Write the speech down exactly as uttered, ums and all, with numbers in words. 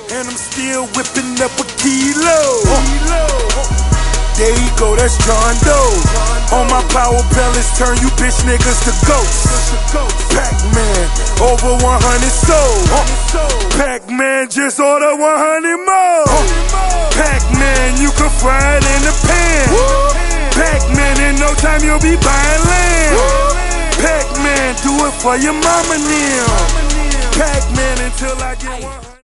and I'm still whipping up a kilo. There you go, that's John Doe. On my power pellets, turn you bitch niggas to ghosts. Pac-Man, over one hundred sold. Pac-Man, just order one hundred more. Pac-Man, you can fry it in the pan. Pac-Man, in no time you'll be buying land. Pac-Man, do it for your mama now. Pac-Man until I get one hundred.